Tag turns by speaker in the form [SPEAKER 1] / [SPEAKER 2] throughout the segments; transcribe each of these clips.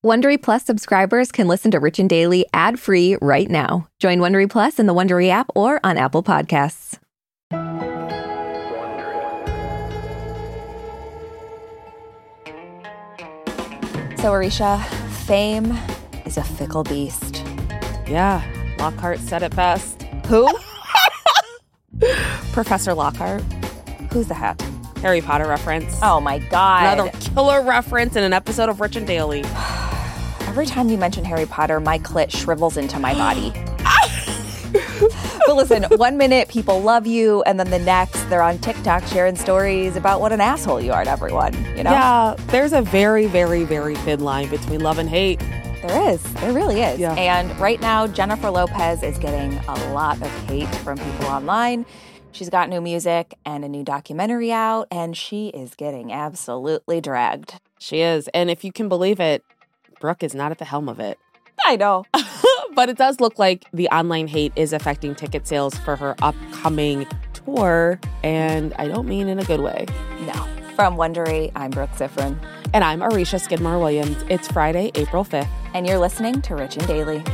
[SPEAKER 1] Wondery Plus subscribers can listen to Rich and Daily ad-free right now. Join Wondery Plus in the Wondery app or on Apple Podcasts. So, Arisha, fame is a fickle beast.
[SPEAKER 2] Yeah, Lockhart said it best.
[SPEAKER 1] Who?
[SPEAKER 2] Professor Lockhart.
[SPEAKER 1] Who's that?
[SPEAKER 2] Harry Potter reference.
[SPEAKER 1] Oh, my God.
[SPEAKER 2] Another killer reference in an episode of Rich and Daily.
[SPEAKER 1] Every time you mention Harry Potter, my clit shrivels into my body. But listen, 1 minute people love you, and then the next they're on TikTok sharing stories about what an asshole you are to everyone, you know?
[SPEAKER 2] Yeah, there's a very, very, very thin line between love and hate.
[SPEAKER 1] There is. There really is.
[SPEAKER 2] Yeah.
[SPEAKER 1] And right now, Jennifer Lopez is getting a lot of hate from people online. She's got new music and a new documentary out, and she is getting absolutely dragged.
[SPEAKER 2] She is. And if you can believe it, Brooke is not at the helm of it.
[SPEAKER 1] I know.
[SPEAKER 2] But it does look like the online hate is affecting ticket sales for her upcoming tour. And I don't mean in a good way.
[SPEAKER 1] No. From Wondery, I'm Brooke Ziffrin.
[SPEAKER 2] And I'm Arisha Skidmore-Williams. It's Friday, April 5th.
[SPEAKER 1] And you're listening to Rich and Daily.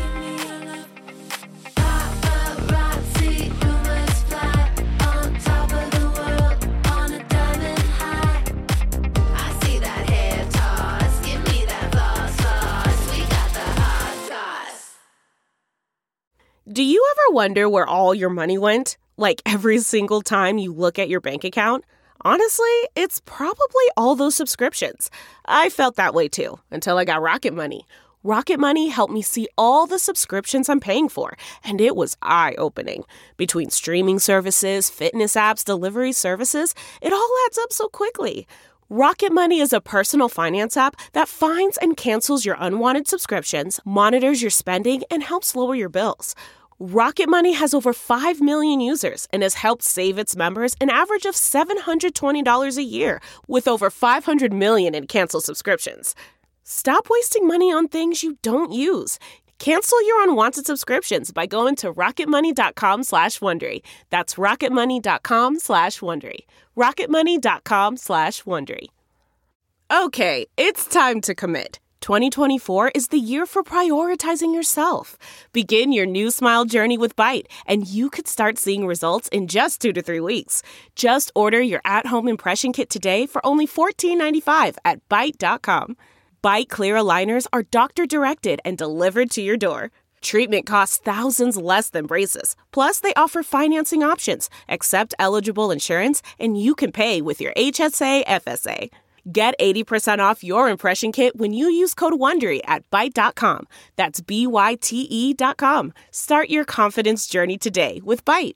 [SPEAKER 3] Do you ever wonder where all your money went? Like every single time you look at your bank account? Honestly, it's probably all those subscriptions. I felt that way too, until I got Rocket Money. Rocket Money helped me see all the subscriptions I'm paying for, and it was eye-opening. Between streaming services, fitness apps, delivery services, it all adds up so quickly. Rocket Money is a personal finance app that finds and cancels your unwanted subscriptions, monitors your spending, and helps lower your bills. Rocket Money has over 5 million users and has helped save its members an average of $720 a year, with over 500 million in canceled subscriptions. Stop wasting money on things you don't use. Cancel your unwanted subscriptions by going to rocketmoney.com/Wondery. That's rocketmoney.com/Wondery. rocketmoney.com/Wondery. Okay, it's time to commit. 2024 is the year for prioritizing yourself. Begin your new smile journey with Byte, and you could start seeing results in just 2 to 3 weeks. Just order your at-home impression kit today for only $14.95 at Byte.com. Byte clear aligners are doctor-directed and delivered to your door. Treatment costs thousands less than braces. Plus, they offer financing options, accept eligible insurance, and you can pay with your HSA FSA. Get 80% off your impression kit when you use code WONDERY at Byte.com. That's BYTE.com. Start your confidence journey today with Byte.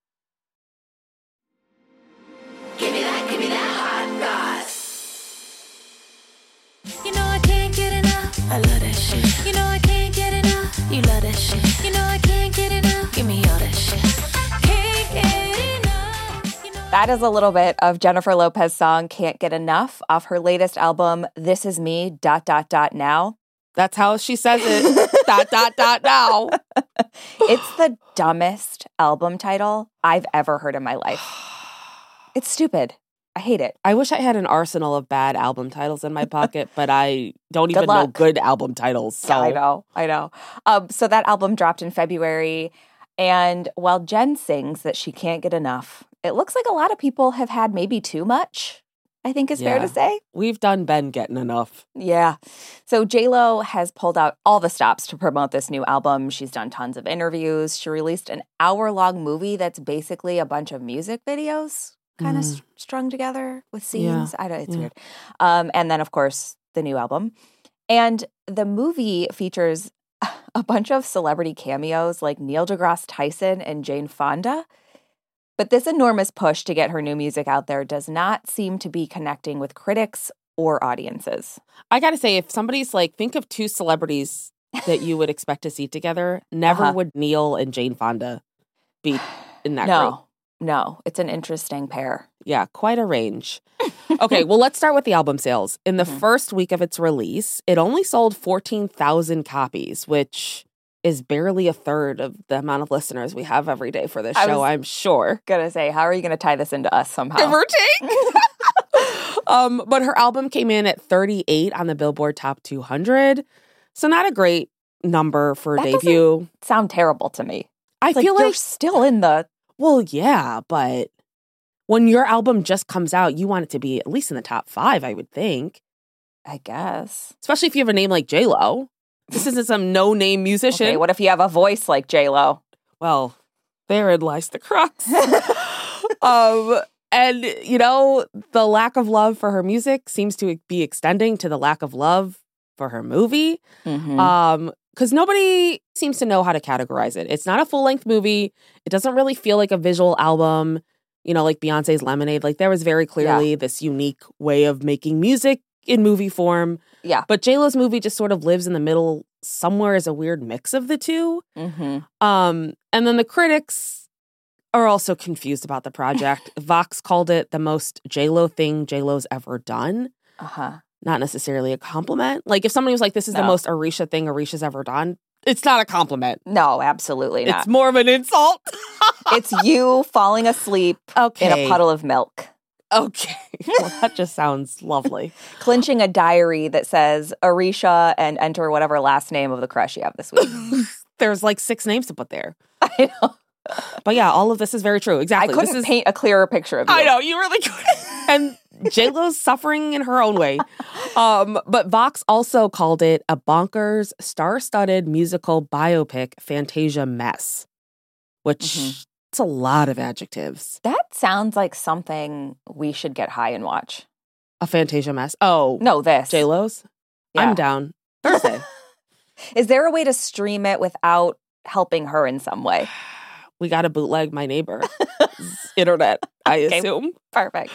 [SPEAKER 4] Give me that hot sauce.
[SPEAKER 5] You know I can't get enough. I love that shit. You know I can't get enough. You love that shit. You know I can't get enough. Give me all that shit. Can't get enough.
[SPEAKER 1] That is a little bit of Jennifer Lopez's song Can't Get Enough off her latest album, This Is Me, ... Now.
[SPEAKER 2] That's how she says it. ... Now.
[SPEAKER 1] It's the dumbest album title I've ever heard in my life. It's stupid. I hate it.
[SPEAKER 2] I wish I had an arsenal of bad album titles in my pocket, but I don't even know good album titles. So.
[SPEAKER 1] Yeah, I know. So that album dropped in February, and while Jen sings that she can't get enough, it looks like a lot of people have had maybe too much, I think is fair to say.
[SPEAKER 2] We've done been getting enough.
[SPEAKER 1] Yeah. So J-Lo has pulled out all the stops to promote this new album. She's done tons of interviews. She released an hour-long movie that's basically a bunch of music videos kind of strung together with scenes.
[SPEAKER 2] Yeah.
[SPEAKER 1] It's weird. And then, of course, the new album. And the movie features a bunch of celebrity cameos like Neil deGrasse Tyson and Jane Fonda. But this enormous push to get her new music out there does not seem to be connecting with critics or audiences.
[SPEAKER 2] I gotta say, if somebody's like, think of two celebrities that you would expect to see together, never would Neil and Jane Fonda be in that group.
[SPEAKER 1] No, it's an interesting pair.
[SPEAKER 2] Yeah, quite a range. Okay, well, let's start with the album sales. In the first week of its release, it only sold 14,000 copies, which is barely a third of the amount of listeners we have every day for this show, I'm sure.
[SPEAKER 1] Gonna say, how are you gonna tie this into us somehow?
[SPEAKER 2] Give or take. But her album came in at 38 on the Billboard Top 200. So not a great number for a
[SPEAKER 1] That
[SPEAKER 2] debut.
[SPEAKER 1] Sound terrible to me.
[SPEAKER 2] I
[SPEAKER 1] It's
[SPEAKER 2] feel
[SPEAKER 1] you're
[SPEAKER 2] like,
[SPEAKER 1] still in the...
[SPEAKER 2] well, yeah, but when your album just comes out, you want it to be at least in the top 5, I would think.
[SPEAKER 1] I guess.
[SPEAKER 2] Especially if you have a name like J-Lo. This isn't some no-name musician.
[SPEAKER 1] Okay, what if you have a voice like J-Lo?
[SPEAKER 2] Well, therein lies the crux. And, you know, the lack of love for her music seems to be extending to the lack of love for her movie.
[SPEAKER 1] Mm-hmm.
[SPEAKER 2] Because nobody seems to know how to categorize it. It's not a full-length movie. It doesn't really feel like a visual album, you know, like Beyonce's Lemonade. Like, there was very clearly this unique way of making music in movie form.
[SPEAKER 1] Yeah.
[SPEAKER 2] But J-Lo's movie just sort of lives in the middle somewhere as a weird mix of the two.
[SPEAKER 1] Mm-hmm.
[SPEAKER 2] And then the critics are also confused about the project. Vox called it the most J-Lo thing J-Lo's ever done.
[SPEAKER 1] Uh-huh.
[SPEAKER 2] Not necessarily a compliment. Like, if somebody was like, this is the
[SPEAKER 1] No.
[SPEAKER 2] most Arisha thing Arisha's ever done, it's not a compliment.
[SPEAKER 1] No, absolutely not.
[SPEAKER 2] It's more of an insult.
[SPEAKER 1] It's you falling asleep
[SPEAKER 2] Okay.
[SPEAKER 1] in a puddle of milk,
[SPEAKER 2] Okay. Well, that just sounds lovely.
[SPEAKER 1] clinching a diary that says Arisha and enter whatever last name of the crush you have this week.
[SPEAKER 2] There's like 6 names to put there.
[SPEAKER 1] I know.
[SPEAKER 2] But yeah, all of this is very true.
[SPEAKER 1] I
[SPEAKER 2] Exactly.
[SPEAKER 1] couldn't paint a clearer picture of you.
[SPEAKER 2] I know, you really could. And J-Lo's suffering in her own way. But Vox also called it a bonkers, star-studded musical biopic Fantasia mess, which it's a lot of adjectives.
[SPEAKER 1] That sounds like something we should get high and watch.
[SPEAKER 2] A Fantasia mess. Oh,
[SPEAKER 1] No, this.
[SPEAKER 2] J-Lo's?
[SPEAKER 1] Yeah.
[SPEAKER 2] I'm down. Thursday.
[SPEAKER 1] Is there a way to stream it without helping her in some way?
[SPEAKER 2] We got to bootleg my neighbor. Internet, I
[SPEAKER 1] Okay.
[SPEAKER 2] assume.
[SPEAKER 1] Perfect.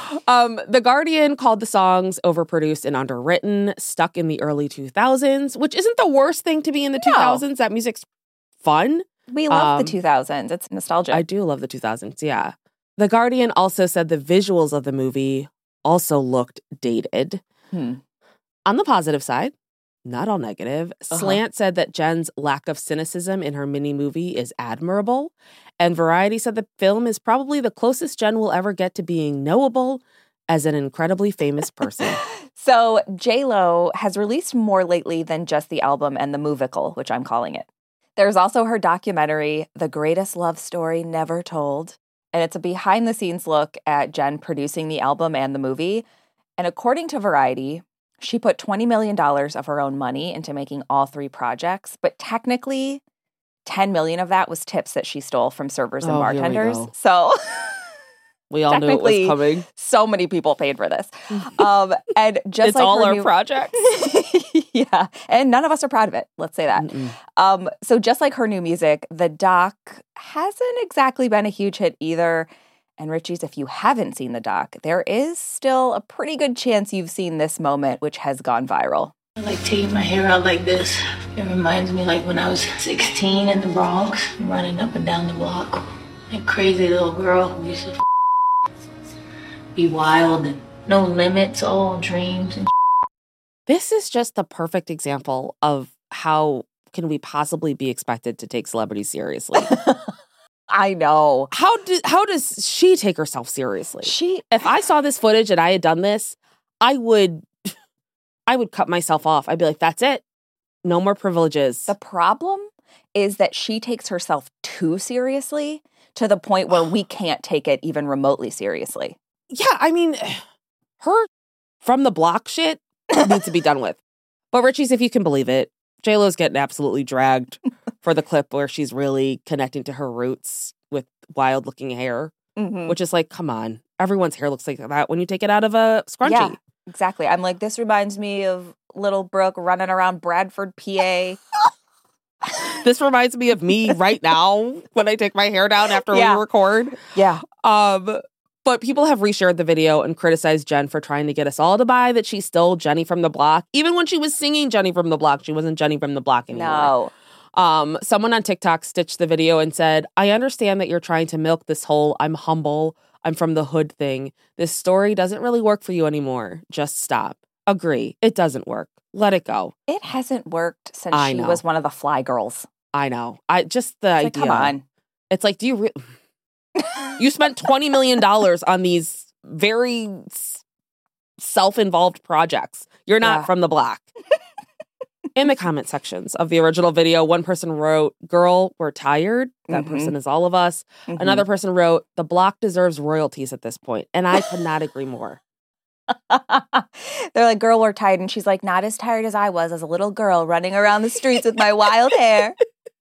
[SPEAKER 2] The Guardian called the songs overproduced and underwritten, stuck in the early 2000s, which isn't the worst thing to be in the
[SPEAKER 1] No.
[SPEAKER 2] 2000s. That music's fun.
[SPEAKER 1] We love the 2000s. It's nostalgic.
[SPEAKER 2] I do love the 2000s, yeah. The Guardian also said the visuals of the movie also looked dated. On the positive side, not all negative, Slant said that Jen's lack of cynicism in her mini-movie is admirable, and Variety said the film is probably the closest Jen will ever get to being knowable as an incredibly famous person.
[SPEAKER 1] So J-Lo has released more lately than just the album and the movical, which I'm calling it. There's also her documentary, The Greatest Love Story Never Told, and it's a behind-the-scenes look at Jen producing the album and the movie. And according to Variety, she put $20 million of her own money into making all 3 projects, but technically, $10 million of that was tips that she stole from servers and
[SPEAKER 2] Oh, here we
[SPEAKER 1] bartenders.
[SPEAKER 2] go.
[SPEAKER 1] So
[SPEAKER 2] We all knew it was
[SPEAKER 1] Technically,
[SPEAKER 2] coming.
[SPEAKER 1] so many people paid for this. And just
[SPEAKER 2] It's
[SPEAKER 1] like
[SPEAKER 2] all
[SPEAKER 1] her
[SPEAKER 2] our
[SPEAKER 1] new-
[SPEAKER 2] projects.
[SPEAKER 1] yeah, and none of us are proud of it. Let's say that. So just like her new music, the doc hasn't exactly been a huge hit either. And Richie's, if you haven't seen the doc, there is still a pretty good chance you've seen this moment, which has gone viral.
[SPEAKER 6] I like taking my hair out like this. It reminds me like when I was 16 in the Bronx, running up and down the block. A crazy little girl who used to be wild and no limits, all dreams and
[SPEAKER 2] This is just the perfect example of how can we possibly be expected to take celebrities seriously.
[SPEAKER 1] I know.
[SPEAKER 2] How does she take herself seriously? If I saw this footage and I had done this, I would cut myself off. I'd be like, that's it. No more privileges.
[SPEAKER 1] The problem is that she takes herself too seriously to the point where we can't take it even remotely seriously.
[SPEAKER 2] Yeah, I mean, her from the block shit needs to be done with. But Richie's, if you can believe it, J-Lo's getting absolutely dragged for the clip where she's really connecting to her roots with wild looking hair, which is like, come on. Everyone's hair looks like that when you take it out of a scrunchie.
[SPEAKER 1] Yeah, exactly. I'm like, this reminds me of Little Brooke running around Bradford, PA.
[SPEAKER 2] This reminds me of me right now when I take my hair down after
[SPEAKER 1] Yeah.
[SPEAKER 2] we record.
[SPEAKER 1] Yeah.
[SPEAKER 2] But people have reshared the video and criticized Jen for trying to get us all to buy that she's still Jenny from the Block. Even when she was singing Jenny from the Block, she wasn't Jenny from the Block anymore.
[SPEAKER 1] No.
[SPEAKER 2] Someone on TikTok stitched the video and said, I understand that you're trying to milk this whole I'm humble, I'm from the hood thing. This story doesn't really work for you anymore. Just stop. Agree. It doesn't work. Let it go.
[SPEAKER 1] It hasn't worked since
[SPEAKER 2] I
[SPEAKER 1] she
[SPEAKER 2] know.
[SPEAKER 1] was one of the Fly Girls.
[SPEAKER 2] I know. Just the
[SPEAKER 1] It's like,
[SPEAKER 2] idea.
[SPEAKER 1] come on.
[SPEAKER 2] It's like, do you you spent $20 million on these very self-involved projects. You're not
[SPEAKER 1] Yeah.
[SPEAKER 2] from the block. In the comment sections of the original video, one person wrote, "Girl, we're tired." That person is all of us. Another person wrote, "The block deserves royalties at this point." And I could not agree more.
[SPEAKER 1] They're like, "Girl, we're tired." And she's like, "Not as tired as I was as a little girl running around the streets with my wild hair."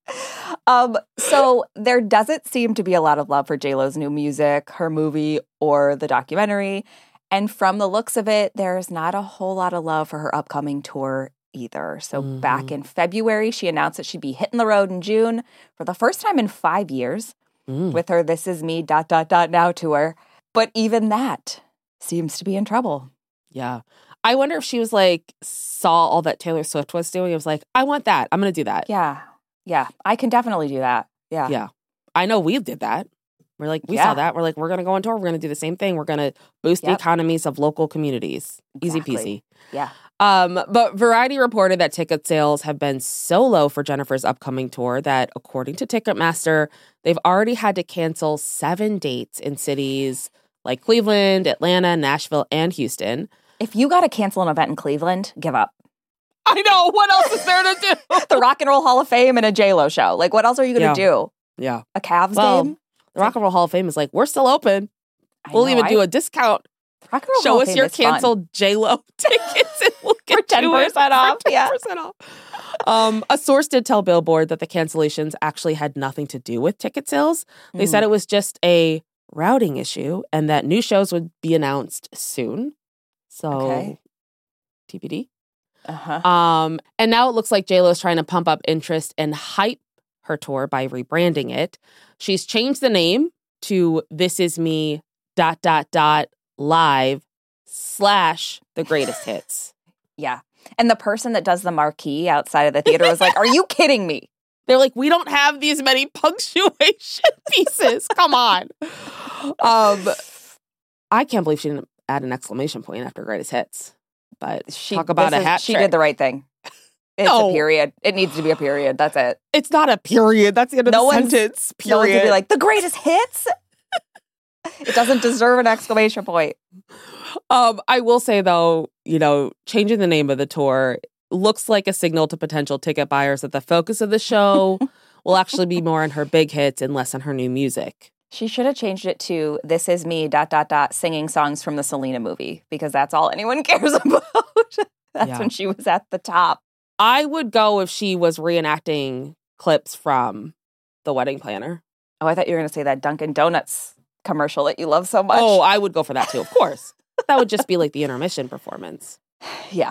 [SPEAKER 1] So there doesn't seem to be a lot of love for JLo's new music, her movie, or the documentary. And from the looks of it, there's not a whole lot of love for her upcoming tour either. So back in February, she announced that she'd be hitting the road in June for the first time in 5 years with her This Is Me ... Now tour. But even that seems to be in trouble.
[SPEAKER 2] Yeah. I wonder if she was like, saw all that Taylor Swift was doing. It was like, I want that. I'm going to do that.
[SPEAKER 1] Yeah. Yeah. I can definitely do that. Yeah.
[SPEAKER 2] Yeah. I know we did that. We're like, we
[SPEAKER 1] Yeah.
[SPEAKER 2] saw that. We're like, we're going to go on tour. We're going to do the same thing. We're going to boost the
[SPEAKER 1] Yep.
[SPEAKER 2] economies of local communities.
[SPEAKER 1] Exactly.
[SPEAKER 2] Easy peasy.
[SPEAKER 1] Yeah.
[SPEAKER 2] But Variety reported that ticket sales have been so low for Jennifer's upcoming tour that, according to Ticketmaster, they've already had to cancel 7 dates in cities like Cleveland, Atlanta, Nashville, and Houston.
[SPEAKER 1] If you got to cancel an event in Cleveland, give up.
[SPEAKER 2] I know. What else is there to do?
[SPEAKER 1] The Rock and Roll Hall of Fame and a JLo show. Like, what else are you going to do?
[SPEAKER 2] Yeah.
[SPEAKER 1] A Cavs
[SPEAKER 2] Well,
[SPEAKER 1] game?
[SPEAKER 2] the Rock and Roll Hall of Fame is like, we're still open. We'll even do a discount.
[SPEAKER 1] Rock and Roll
[SPEAKER 2] Show
[SPEAKER 1] Hall of
[SPEAKER 2] us
[SPEAKER 1] Fame
[SPEAKER 2] your
[SPEAKER 1] is fun.
[SPEAKER 2] canceled JLo tickets and we'll get
[SPEAKER 1] For
[SPEAKER 2] you it
[SPEAKER 1] 10% off,
[SPEAKER 2] for
[SPEAKER 1] yeah.
[SPEAKER 2] 10% off. A source did tell Billboard that the cancellations actually had nothing to do with ticket sales. They said it was just a routing issue and that new shows would be announced soon. So,
[SPEAKER 1] Okay.
[SPEAKER 2] TBD.
[SPEAKER 1] Uh-huh.
[SPEAKER 2] And now it looks like JLo is trying to pump up interest and hype her tour by rebranding it. She's changed the name to This Is Me ... live / the greatest hits.
[SPEAKER 1] Yeah. And the person that does the marquee outside of the theater was like, "Are you kidding me?"
[SPEAKER 2] They're like, we don't have these many punctuation pieces. Come on. I can't believe she didn't add an exclamation point after greatest hits. But talk about a hat
[SPEAKER 1] She
[SPEAKER 2] trick.
[SPEAKER 1] did the right thing. It's
[SPEAKER 2] No.
[SPEAKER 1] a period. It needs to be a period. That's it.
[SPEAKER 2] It's not a period. That's the end of
[SPEAKER 1] No
[SPEAKER 2] the
[SPEAKER 1] one's-
[SPEAKER 2] sentence.
[SPEAKER 1] No one
[SPEAKER 2] Period.
[SPEAKER 1] could be like, "The greatest hits?" It doesn't deserve an exclamation point.
[SPEAKER 2] I will say, though, changing the name of the tour looks like a signal to potential ticket buyers that the focus of the show will actually be more on her big hits and less on her new music.
[SPEAKER 1] She should have changed it to This Is Me ... singing songs from the Selena movie, because that's all anyone cares about. That's
[SPEAKER 2] Yeah.
[SPEAKER 1] when she was at the top.
[SPEAKER 2] I would go if she was reenacting clips from The Wedding Planner.
[SPEAKER 1] Oh, I thought you were going to say that Dunkin' Donuts commercial that you love so much.
[SPEAKER 2] Oh, I would go for that too, of course. That would just be like the intermission performance.
[SPEAKER 1] Yeah.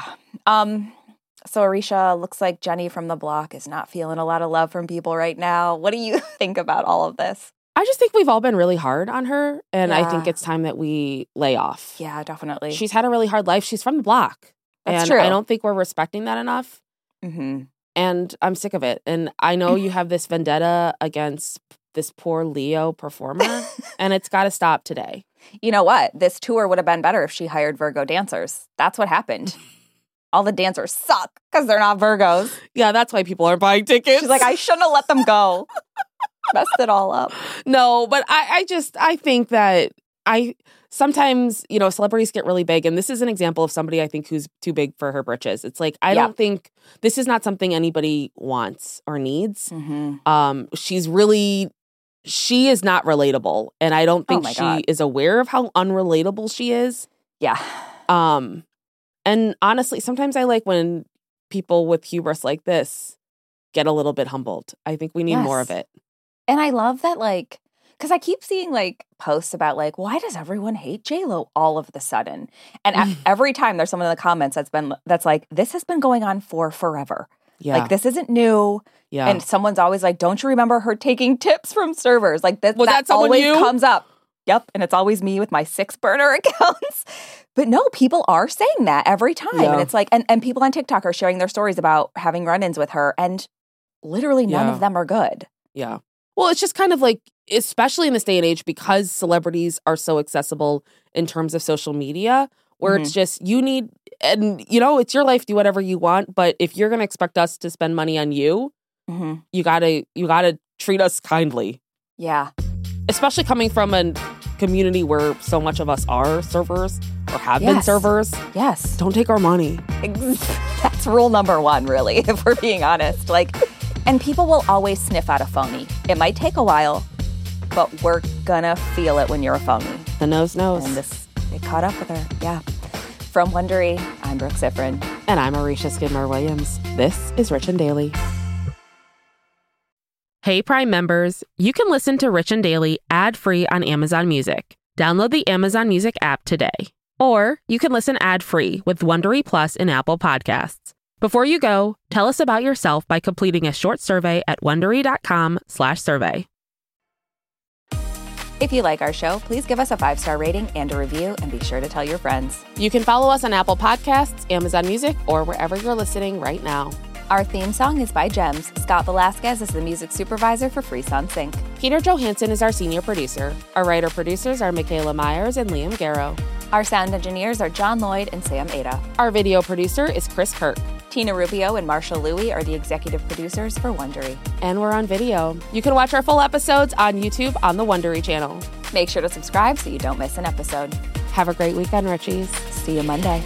[SPEAKER 1] So Arisha, looks like Jenny from the block is not feeling a lot of love from people right now. What do you think about all of this?
[SPEAKER 2] I just think we've all been really hard on her, and I think
[SPEAKER 1] Yeah.
[SPEAKER 2] it's time that we lay off.
[SPEAKER 1] Yeah, definitely.
[SPEAKER 2] She's had a really hard life. She's from the block.
[SPEAKER 1] That's
[SPEAKER 2] and
[SPEAKER 1] true.
[SPEAKER 2] I don't think we're respecting that enough.
[SPEAKER 1] Mm-hmm.
[SPEAKER 2] And I'm sick of it. And I know you have this vendetta against this poor Leo performer, and it's got to stop today.
[SPEAKER 1] You know what? This tour would have been better if she hired Virgo dancers. That's what happened. All the dancers suck because they're not Virgos.
[SPEAKER 2] Yeah, that's why people aren't buying tickets.
[SPEAKER 1] She's like, I shouldn't have let them go. Messed it all up.
[SPEAKER 2] No, but I think that sometimes, celebrities get really big. And this is an example of somebody I think who's too big for her britches. It's like, I don't think this is not something anybody wants or needs.
[SPEAKER 1] Mm-hmm.
[SPEAKER 2] She is not relatable. And I don't think
[SPEAKER 1] my
[SPEAKER 2] she
[SPEAKER 1] God.
[SPEAKER 2] is aware of how unrelatable she is.
[SPEAKER 1] Yeah.
[SPEAKER 2] And honestly, sometimes I like when people with hubris like this get a little bit humbled. I think we need more of
[SPEAKER 1] Yes.
[SPEAKER 2] it.
[SPEAKER 1] And I love that, because I keep seeing posts about why does everyone hate JLo all of the sudden? And every time there's someone in the comments that's like, this has been going on for forever.
[SPEAKER 2] Yeah.
[SPEAKER 1] This isn't new.
[SPEAKER 2] Yeah.
[SPEAKER 1] And someone's always like, don't you remember her taking tips from servers?
[SPEAKER 2] Was
[SPEAKER 1] that
[SPEAKER 2] that someone
[SPEAKER 1] always
[SPEAKER 2] you?
[SPEAKER 1] comes up. Yep. And it's always me with my 6 burner accounts. But no, people are saying that every time.
[SPEAKER 2] Yeah.
[SPEAKER 1] And it's like, and people on TikTok are sharing their stories about having run-ins with her. And literally none
[SPEAKER 2] Yeah.
[SPEAKER 1] of them are good.
[SPEAKER 2] Yeah. Well, it's just kind of like, especially in this day and age, because celebrities are so accessible in terms of social media, where it's just, you need, and it's your life, do whatever you want. But if you're going to expect us to spend money on you, you gotta treat us kindly.
[SPEAKER 1] Yeah.
[SPEAKER 2] Especially coming from a community where so much of us are servers or have been
[SPEAKER 1] Yes.
[SPEAKER 2] servers,
[SPEAKER 1] Yes.
[SPEAKER 2] don't take our money.
[SPEAKER 1] That's rule number one, really, if we're being honest. And people will always sniff out a phony. It might take a while, but we're gonna feel it when you're a phony.
[SPEAKER 2] The nose knows.
[SPEAKER 1] And it caught up with her, yeah. From Wondery, I'm Brooke Sifrin.
[SPEAKER 2] And I'm Arisha Skidmore-Williams. This is Rich and Daily. Hey, Prime members, you can listen to Rich and Daily ad-free on Amazon Music. Download the Amazon Music app today. Or you can listen ad-free with Wondery Plus in Apple Podcasts. Before you go, tell us about yourself by completing a short survey at Wondery.com/survey.
[SPEAKER 1] If you like our show, please give us a 5-star rating and a review, and be sure to tell your friends.
[SPEAKER 2] You can follow us on Apple Podcasts, Amazon Music, or wherever you're listening right now.
[SPEAKER 1] Our theme song is by Gems. Scott Velasquez is the music supervisor for Freesound Sync.
[SPEAKER 2] Peter Johansson is our senior producer. Our writer-producers are Michaela Myers and Liam Garrow.
[SPEAKER 1] Our sound engineers are John Lloyd and Sam Ada.
[SPEAKER 2] Our video producer is Chris Kirk.
[SPEAKER 1] Tina Rubio and Marshall Louie are the executive producers for Wondery.
[SPEAKER 2] And we're on video. You can watch our full episodes on YouTube on the Wondery channel.
[SPEAKER 1] Make sure to subscribe so you don't miss an episode.
[SPEAKER 2] Have a great weekend, Richies.
[SPEAKER 1] See you Monday.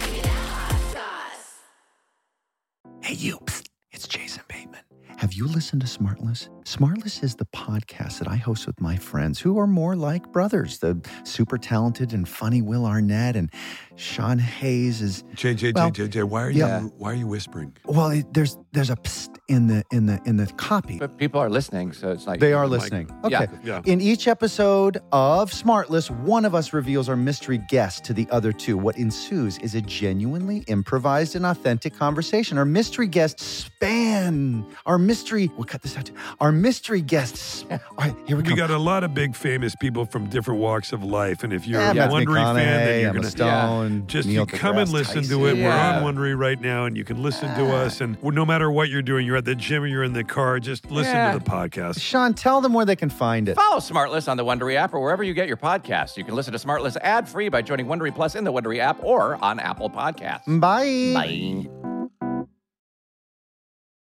[SPEAKER 7] Hey, you. Psst. It's Jason Bateman. Have you listened to Smartless? Smartless is the podcast that I host with my friends who are more like brothers. The super talented and funny Will Arnett and Sean Hayes is...
[SPEAKER 8] JJ, why are you whispering?
[SPEAKER 7] Well, there's a psst in the copy.
[SPEAKER 9] But people are listening, so it's like...
[SPEAKER 7] They are listening. Okay.
[SPEAKER 8] Yeah.
[SPEAKER 7] In each episode of Smartless, one of us reveals our mystery guest to the other two. What ensues is a genuinely improvised and authentic conversation. Our mystery guests span... We'll cut this out too. Our mystery guests... All right, here we go.
[SPEAKER 8] We got a lot of big famous people from different walks of life, and if you're a
[SPEAKER 7] Matthew
[SPEAKER 8] Wondery fan, then you're
[SPEAKER 7] Emma
[SPEAKER 8] going to...
[SPEAKER 7] Stone,
[SPEAKER 8] Just
[SPEAKER 7] Neil
[SPEAKER 8] you come and
[SPEAKER 7] deGrasse
[SPEAKER 8] listen
[SPEAKER 7] Tyson.
[SPEAKER 8] to it.
[SPEAKER 9] Yeah.
[SPEAKER 8] We're on Wondery right now, and you can listen to us. And no matter what you're doing, you're at the gym or you're in the car, just listen to the podcast.
[SPEAKER 7] Sean, tell them where they can find it.
[SPEAKER 9] Follow Smartless on the Wondery app or wherever you get your podcasts. You can listen to Smartless ad-free by joining Wondery Plus in the Wondery app or on Apple Podcasts.
[SPEAKER 7] Bye.
[SPEAKER 9] Bye.